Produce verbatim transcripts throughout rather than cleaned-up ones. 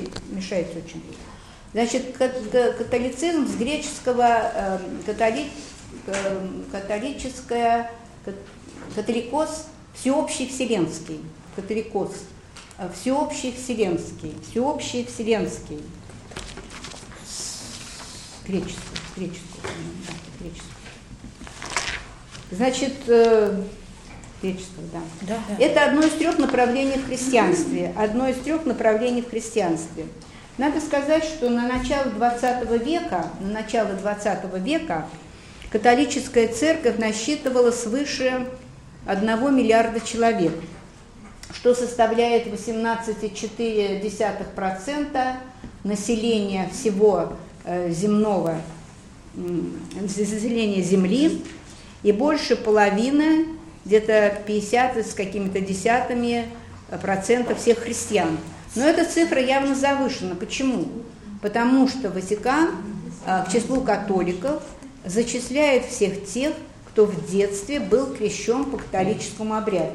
мешает очень. Значит, католицизм с греческого католи, католическое, католикос, всеобщий вселенский, католикос, всеобщий вселенский, всеобщий вселенский, греческий, греческий, греческий. Значит, греческого, да. Да, да. Это одно из трех направлений в христианстве. Одно из трех направлений в христианстве. Надо сказать, что на начало двадцатого века, на начало двадцатого века католическая церковь насчитывала свыше одного миллиарда человек, что составляет восемнадцать целых четыре десятых процента населения всего э, земного, э, населения Земли, и больше половины, где-то пятьдесят с какими-то десятыми процентов всех христиан. Но эта цифра явно завышена. Почему? Потому что Ватикан э, к числу католиков зачисляет всех тех, кто в детстве был крещен по католическому обряду.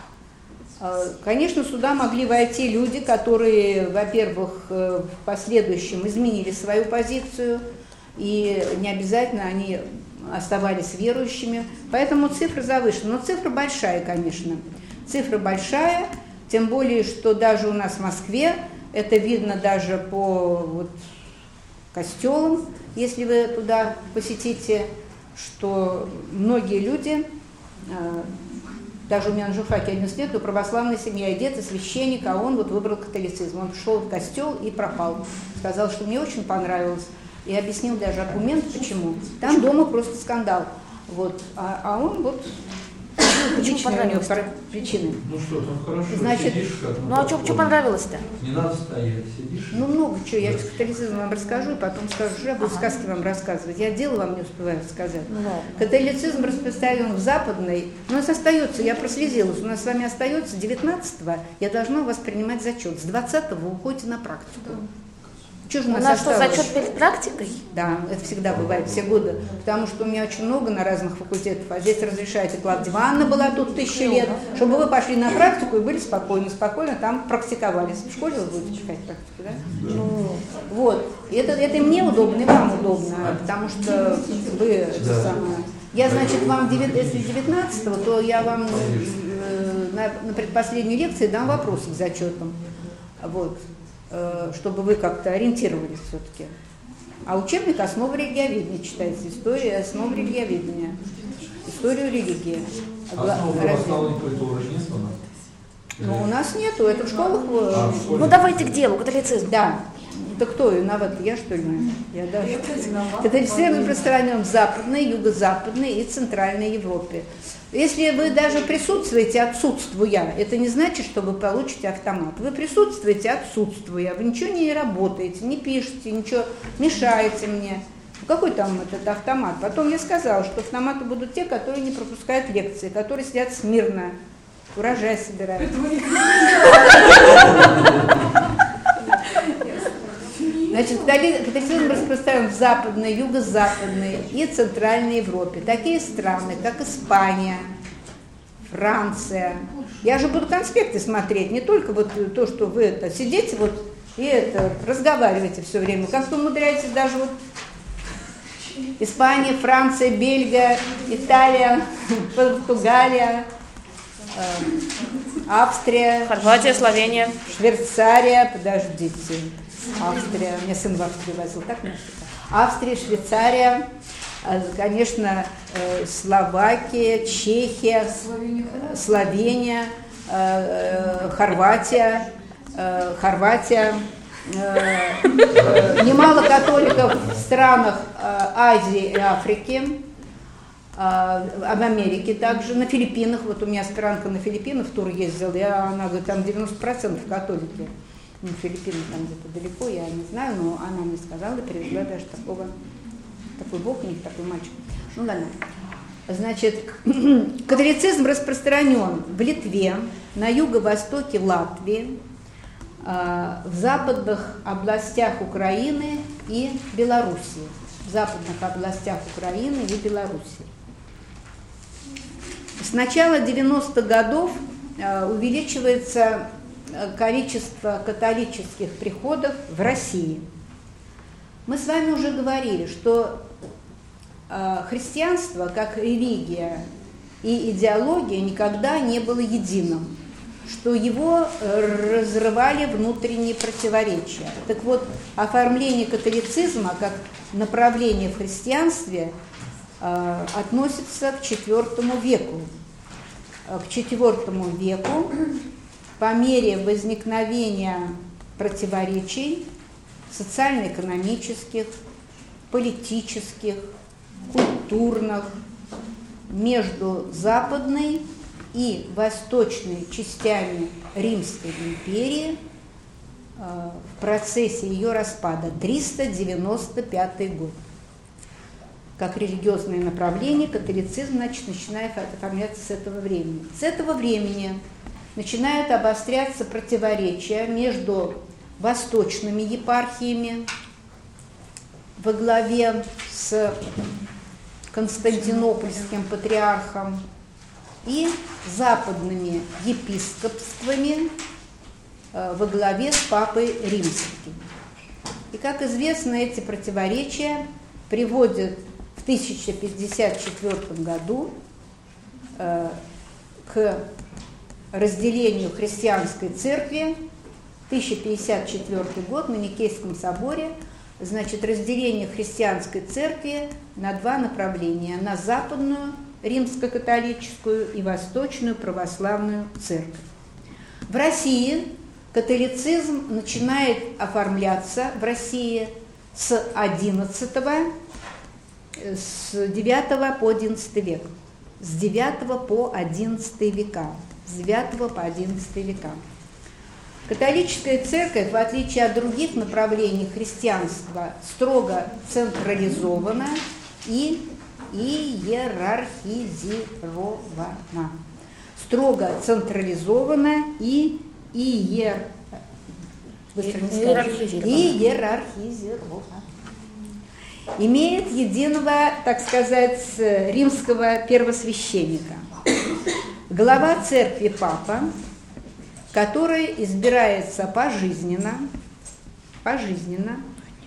Э, конечно, сюда могли войти люди, которые, во-первых, э, в последующем изменили свою позицию, и не обязательно они оставались верующими, поэтому цифра завышена. Но цифра большая, конечно. Цифра большая, тем более, что даже у нас в Москве, это видно даже по вот, костелам, если вы туда посетите, что многие люди, даже у меня на журфаке одиннадцать лет, у православной семьи, и дед, и священник, а он вот выбрал католицизм. Он пришел в костел и пропал. Сказал, что мне очень понравилось. И объяснил даже аргумент, почему. Там дома просто скандал. Вот. А, а он вот... Почему понравилось? Причины. Ну что, там хорошо, значит, сидишь как... Ну а что понравилось-то? Не надо стоять, сидишь. Ну много чего. Я католицизм вам расскажу, и потом скажу, что я буду ага. сказки вам рассказывать. Я дело вам не успеваю рассказать. Ну, католицизм распространен в западной, но у нас остается, я прослезилась, у нас с вами остается девятнадцатого, я должна у вас принимать зачет. С двадцатого вы уходите на практику. Что же у нас, у нас что, зачет перед практикой? Да, это всегда бывает, все годы. Потому что у меня очень много на разных факультетах, а здесь разрешаете, Клавдия Ивановна была тут тысячи лет, чтобы вы пошли на практику и были спокойны, спокойно там практиковались. В школе вы будете читать практику, да? Да. Ну, вот. И это, это и мне удобно, и вам удобно, потому что вы, да. самое... Я, значит, вам, если девятнадцатого, то я вам э, на, на предпоследней лекции дам вопросы к зачетам. Вот. Чтобы вы как-то ориентировались все-таки. А учебник «Основы религиоведения» читается. История основ религиоведения. Историю религии. Основу православной культуры нет у нас? Ну, у нас нету, это в школах. А, в ну, давайте к делу, католицизм. Да. Да кто виноват? Я, что ли? Я даже. Католицизм распространен в Западной, Юго-Западной и Центральной Европе. Если вы даже присутствуете, отсутствуя, это не значит, что вы получите автомат. Вы присутствуете, отсутствуя, вы ничего не работаете, не пишете, ничего, мешаете мне. Какой там этот автомат? Потом я сказала, что автоматы будут те, которые не пропускают лекции, которые сидят смирно, урожай собирают. Значит, католицизм распространен в Западной, Юго-Западной и Центральной Европе. Такие страны, как Испания, Франция. Я же буду конспекты смотреть, не только вот то, что вы это сидите вот и это разговариваете все время. Как-то умудряетесь даже вот Испания, Франция, Бельгия, Италия, Португалия, Австрия, Хорватия, Словения, Швейцария, подождите. Австрия, у меня сын в Австрию возил, так не Австрия, Швейцария, конечно, Словакия, Чехия, Словения, Хорватия, Хорватия, немало католиков в странах Азии и Африки, в Америке также, на Филиппинах, вот у меня аспирантка на Филиппинах в тур ездила, и она говорит, там девяносто процентов католики. Ну, Филиппины там где-то далеко, я не знаю, но она мне сказала, привезла даже такого, такой бог у них, такой мальчик. Ну ладно. Значит, католицизм распространен в Литве, на юго-востоке Латвии, в западных областях Украины и Белоруссии. В западных областях Украины и Белоруссии. С начала девяностых годов увеличивается количество католических приходов в России. Мы с вами уже говорили, что христианство как религия и идеология никогда не было единым, что его разрывали внутренние противоречия. Так вот, оформление католицизма как направление в христианстве э, относится к четвёртому веку. К четвёртому веку по мере возникновения противоречий социально-экономических, политических, культурных между западной и восточной частями Римской империи э, в процессе ее распада, триста девяносто пятый год. Как религиозное направление католицизм, значит, начинает оформляться с этого времени. С этого времени начинают обостряться противоречия между восточными епархиями во главе с Константинопольским патриархом и западными епископствами э, во главе с Папой Римским. И, как известно, эти противоречия приводят в тысяча пятьдесят четвёртом году э, к разделению христианской церкви. тысяча пятьдесят четвёртый год на Никейском соборе, значит, разделение христианской церкви на два направления: на западную римско-католическую и восточную православную церковь. В России католицизм начинает оформляться в России с одиннадцатого, с девятого по одиннадцатый век, с девятого по одиннадцатый века, с девятого по одиннадцатый века. Католическая церковь, в отличие от других направлений христианства, строго централизована и иерархизирована. Строго централизована и иер... иерархизирована. иерархизирована. Имеет единого, так сказать, римского первосвященника. Глава церкви папа, который избирается пожизненно, пожизненно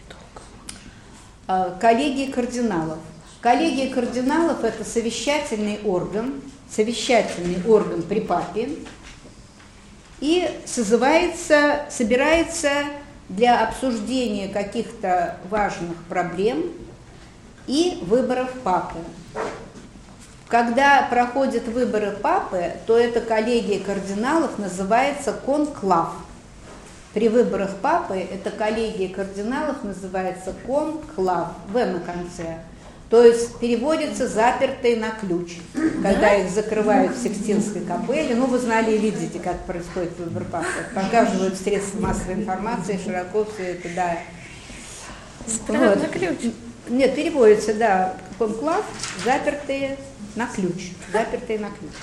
коллегией кардиналов. Коллегия кардиналов – это совещательный орган, совещательный орган при папе, и созывается, собирается для обсуждения каких-то важных проблем и выборов папы. Когда проходят выборы папы, то эта коллегия кардиналов называется конклав. При выборах папы эта коллегия кардиналов называется конклав, в на конце. То есть переводится «запертые на ключ», когда их закрывают в Сикстинской капелле. Ну, вы знали и видите, как происходит выбор папы. Показывают средства массовой информации, широко все это, да. Вот. На ключ. Нет, переводится, да, конклав, запертые на ключ, запертые на ключ.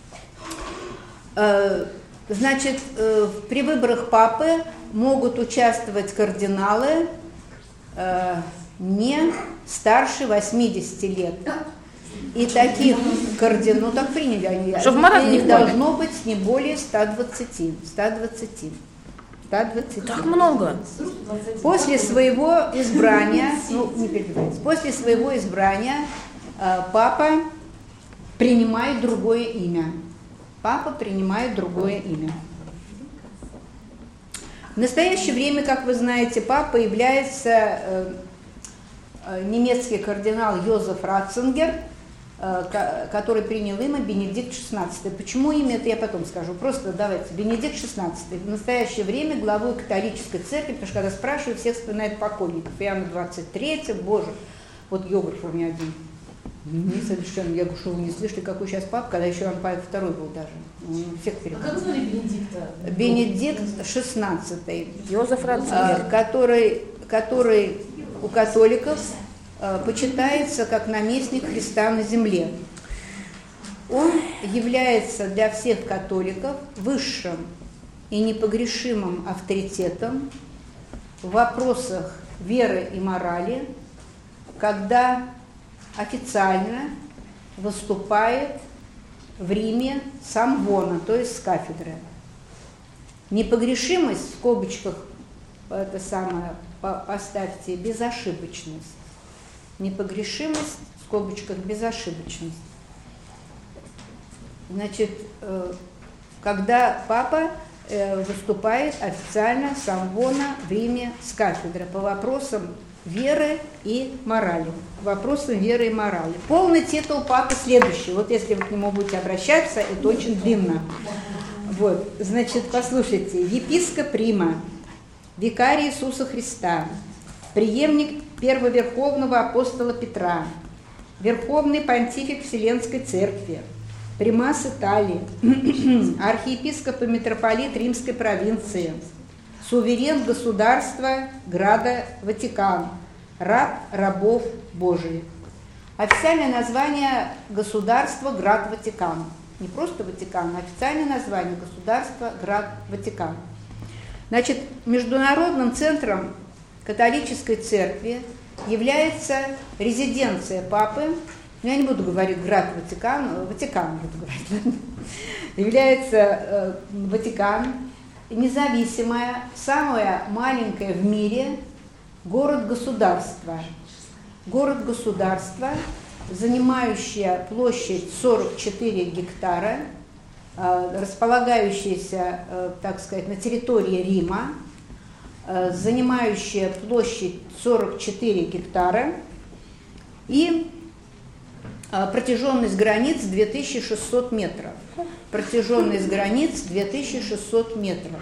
Значит, при выборах папы могут участвовать кардиналы не старше восьмидесяти лет. И таких кардиналов, ну так приняли они, их должно быть не более ста двадцати. ста двадцати. ста двадцати. Так много. После своего избрания, ну не перебивайте, после своего избрания э, папа принимает другое имя. Папа принимает другое имя. В настоящее время, как вы знаете, папа является э, немецкий кардинал Йозеф Ратцингер, который принял имя Бенедикт шестнадцатый. Почему имя, это я потом скажу. Просто давайте. Бенедикт шестнадцатый. В настоящее время главой католической церкви, потому что когда спрашивают, всех вспоминают покойников. Иоанна двадцать третьего, боже, вот географ у меня один. Не совершенно. Я говорю, что вы не слышали, какой сейчас папа, когда еще Иоанн Павел второй был даже. Он всех перепутал. А как звали Бенедикта? Бенедикт шестнадцатый. Йозеф Ратцингер. Который, который у католиков э, почитается как наместник Христа на земле. Он является для всех католиков высшим и непогрешимым авторитетом в вопросах веры и морали, когда официально выступает в Риме с амвона, то есть с кафедры. Непогрешимость, в скобочках, это самое, поставьте, безошибочность. Непогрешимость, в скобочках, безошибочность. Значит, когда папа выступает официально с амвона в Риме с кафедры по вопросам веры и морали. Вопросам веры и морали. Полный титул папы следующий. Вот если вы к нему будете обращаться, это очень длинно. Вот, значит, послушайте. Епископ Рима, викарий Иисуса Христа, преемник первоверховного апостола Петра, верховный понтифик Вселенской Церкви, примас Италии, архиепископ и митрополит Римской провинции, суверен государства Града Ватикан, раб рабов Божиих. Официальное название государства Град Ватикан. Не просто Ватикан, а официальное название государства Град Ватикан. Значит, международным центром католической церкви является резиденция папы, ну, я не буду говорить Град Ватикан, Ватикан буду говорить, является э, Ватикан, независимая, самая маленькая в мире город-государство. Город-государство, занимающая площадь сорок четыре гектара, э, располагающаяся, э, так сказать, на территории Рима, э, занимающая площадь сорок четыре гектара и э, протяженность границ две тысячи шестьсот метров. Протяженность границ две тысячи шестьсот метров.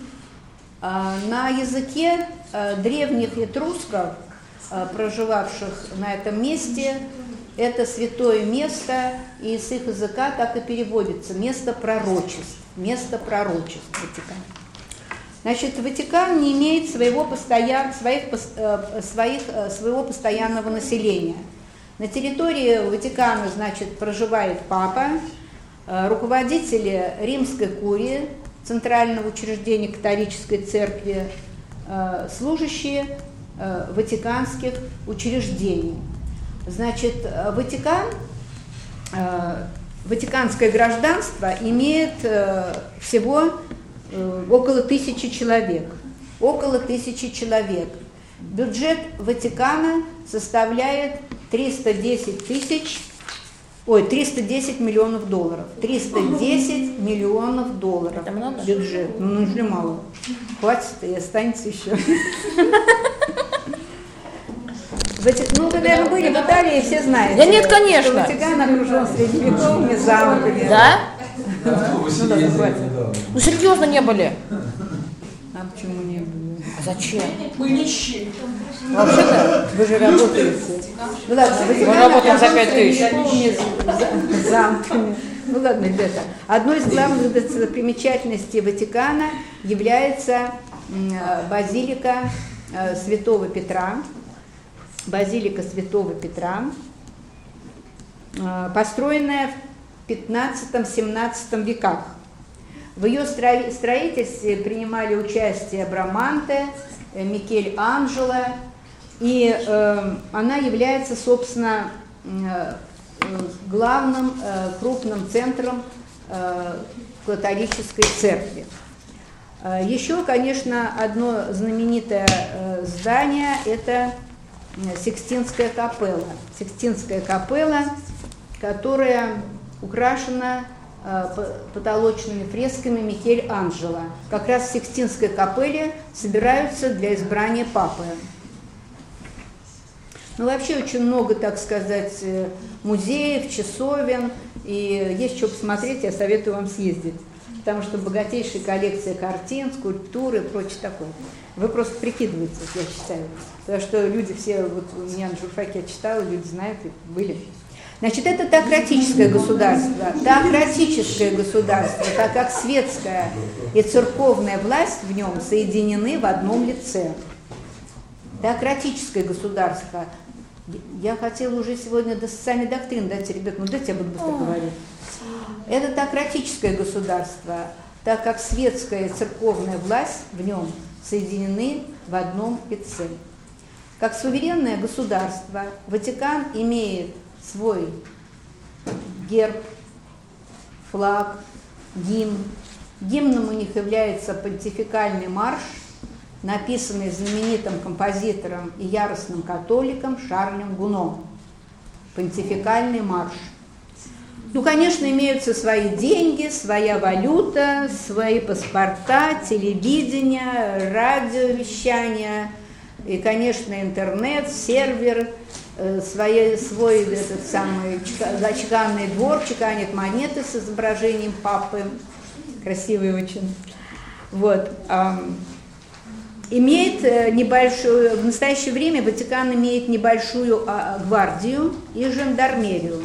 Э, на языке э, древних этрусков, э, проживавших на этом месте, это святое место, и с их языка так и переводится: место пророчеств, место пророчеств Ватикан. Значит, Ватикан не имеет своего, постоян, своих, своих, своего постоянного населения. На территории Ватикана, значит, проживает папа, руководители Римской курии, центрального учреждения католической церкви, служащие ватиканских учреждений. Значит, Ватикан, э, ватиканское гражданство имеет э, всего э, около тысячи человек. Около тысячи человек. Бюджет Ватикана составляет триста десять тысяч, ой, триста десять миллионов долларов. триста десять миллионов долларов. Это много? Бюджет. Ну, нужно мало. Хватит и останется еще. Ну, когда мы были в Италии, все знают. Да нет, конечно. Ватикан окружен средневековыми замками. Да? Да, вы сидели недавно. Ну, серьезно не были. А почему не было? А зачем? Мы нищие. Вообще-то, вы же работаете. Ну ладно, Ватикан Мы работаем за пять тысяч. средневековыми замками. Ну ладно, ребята. Одной из главных достопримечательностей Ватикана является базилика Святого Петра. Базилика Святого Петра, построенная в пятнадцатом-семнадцатом веках. В ее строительстве принимали участие Браманте, Микель Анджело, и э, она является, собственно, э, главным э, крупным центром э, католической церкви. Э, еще, конечно, одно знаменитое э, здание – это Сикстинская капелла. Сикстинская капелла, которая украшена э, потолочными фресками Микель Анджело. Как раз в Сикстинской капелле собираются для избрания папы. Ну, вообще очень много, так сказать, музеев, часовен, и есть что посмотреть, я советую вам съездить. Потому что богатейшая коллекция картин, скульптур и прочее такое. Вы просто прикидываетесь, я считаю. Потому что люди все, вот у меня на журфаке я читала, люди знают и были. Значит, это теократическое государство. Теократическое государство, так как светская и церковная власть в нем соединены в одном лице. Теократическое государство. Я хотела уже сегодня до социальной доктрины дать, ребят, ну дайте я буду быстро говорить. Это теократическое государство, так как светская и церковная власть в нем соединены в одном лице. Как суверенное государство, Ватикан имеет свой герб, флаг, гимн, Гимном у них является понтификальный марш, написанный знаменитым композитором и яростным католиком Шарлем Гуно. Понтификальный марш. Ну, конечно, имеются свои деньги, своя валюта, свои паспорта, телевидение, радиовещание и, конечно, интернет, сервер, э, свой, свой этот самый чеканный двор, чеканит монеты с изображением папы, красивый очень. Вот. Имеет небольшую, в настоящее время Ватикан имеет небольшую гвардию и жандармерию.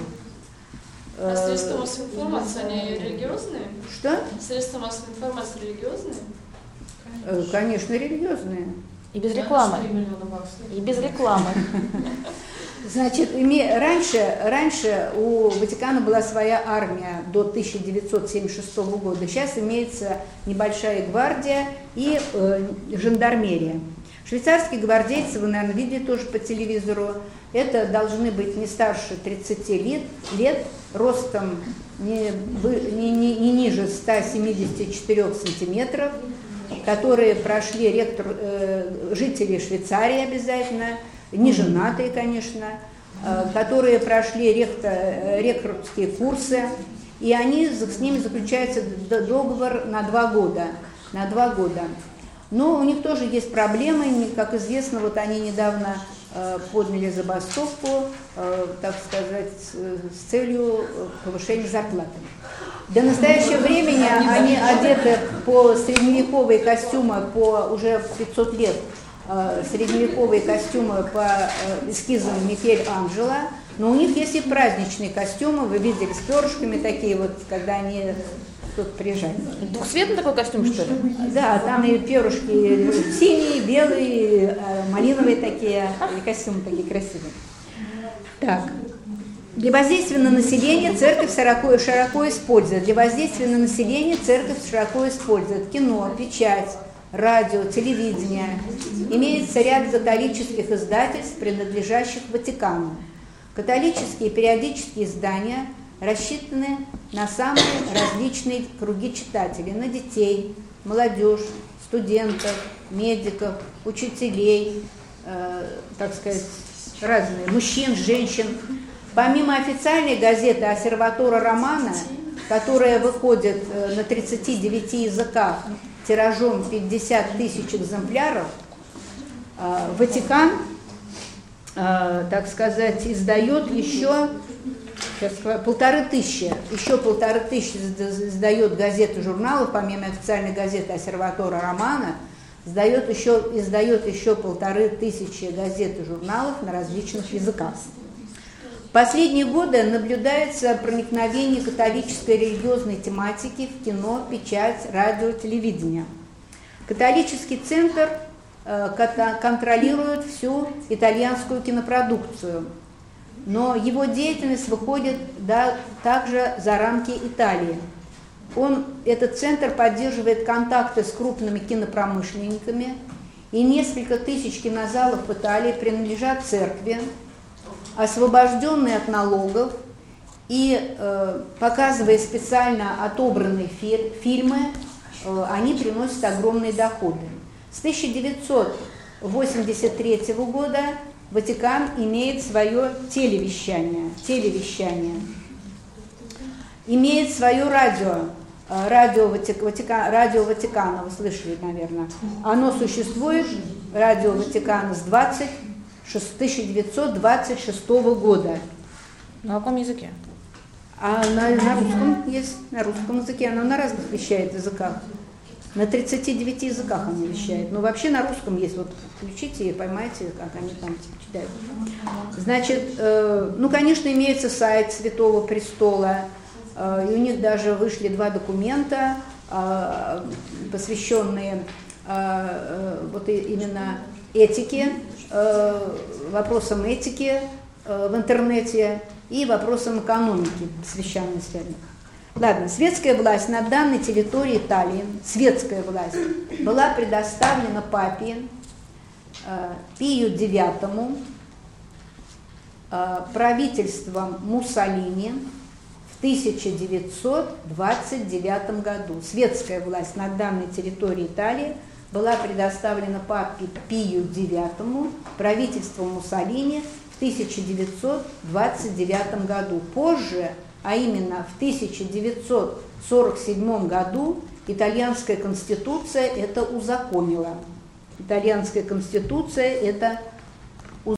А средства массовой информации, они религиозные? Что? Средства массовой информации религиозные? Конечно, Конечно религиозные. И без рекламы. И без рекламы. Значит, раньше, раньше у Ватикана была своя армия до тысяча девятьсот семьдесят шестого года. Сейчас имеется небольшая гвардия и э, жандармерия. Швейцарские гвардейцы, вы, наверное, видели тоже по телевизору, это должны быть не старше тридцати лет, лет ростом не, не, не, не ниже ста семидесяти четырёх сантиметров, которые прошли ректор, э, жители Швейцарии обязательно, не женатые, конечно, э, которые прошли ректор, ректорские курсы, и они, с ними заключается договор на два года. На два года. Но у них тоже есть проблемы, как известно, вот они недавно э, подняли забастовку, э, так сказать, с целью повышения зарплаты. До настоящего времени они одеты по средневековые костюмы, по уже пятьсот лет, э, средневековые костюмы по э, эскизам Микеланджело, но у них есть и праздничные костюмы, вы видели, с перышками такие вот, когда они тут приезжали. Двухцветный такой костюм, что ли? Да, там и перышки синие, белые, малиновые такие, и костюмы такие красивые. Так. Для воздействия на население церковь широко, широко использует. Для воздействия на население церковь широко использует кино, печать, радио, телевидение. Имеется ряд католических издательств, принадлежащих Ватикану. Католические периодические издания рассчитаны на самые различные круги читателей, на детей, молодежь, студентов, медиков, учителей, э, так сказать, разные, мужчин, женщин. Помимо официальной газеты «Осерватора Романа», которая выходит на тридцати девяти языках тиражом пятьдесят тысяч экземпляров, э, Ватикан, э, так сказать, издает еще Сейчас, полторы тысячи, еще полторы тысячи издает газет и журналов, помимо официальной газеты «Осерватора Романа», издает еще, издает еще полторы тысячи газет и журналов на различных языках. В последние годы наблюдается проникновение католической религиозной тематики в кино, печать, радио, телевидение. Католический центр э, контролирует всю итальянскую кинопродукцию, но его деятельность выходит да, также за рамки Италии. Он, этот центр поддерживает контакты с крупными кинопромышленниками, и несколько тысяч кинозалов в Италии принадлежат церкви, освобожденные от налогов, и э, показывая специально отобранные фи- фильмы, э, они приносят огромные доходы. С тысяча девятьсот восемьдесят третьего года Ватикан имеет свое телевещание, телевещание, имеет свое радио, радио, Ватик, Ватика, радио Ватикана, вы слышали, наверное. Оно существует, радио Ватикана, с тысяча девятьсот двадцать шестого года. На каком языке? А на, на русском есть, на русском языке, оно на разных вещает языках. На тридцати девяти языках они вещают. Но вообще на русском есть. Вот включите и поймайте, как они там читают. Значит, э, ну, конечно, имеется сайт Святого Престола. Э, и у них даже вышли два документа, э, посвященные э, э, вот именно этике, э, вопросам этики э, в интернете и вопросам экономики, посвященные связям. Ладно, светская власть на данной территории Италии, светская власть, была предоставлена папе э, Пию девятому, э, правительством Муссолини в тысяча девятьсот двадцать девятом году. Светская власть на данной территории Италии была предоставлена папе Пию девятому, правительству Муссолини в тысяча девятьсот двадцать девятом году. Позже, а именно в тысяча девятьсот сорок седьмом году, итальянская конституция это узаконила. Итальянская конституция это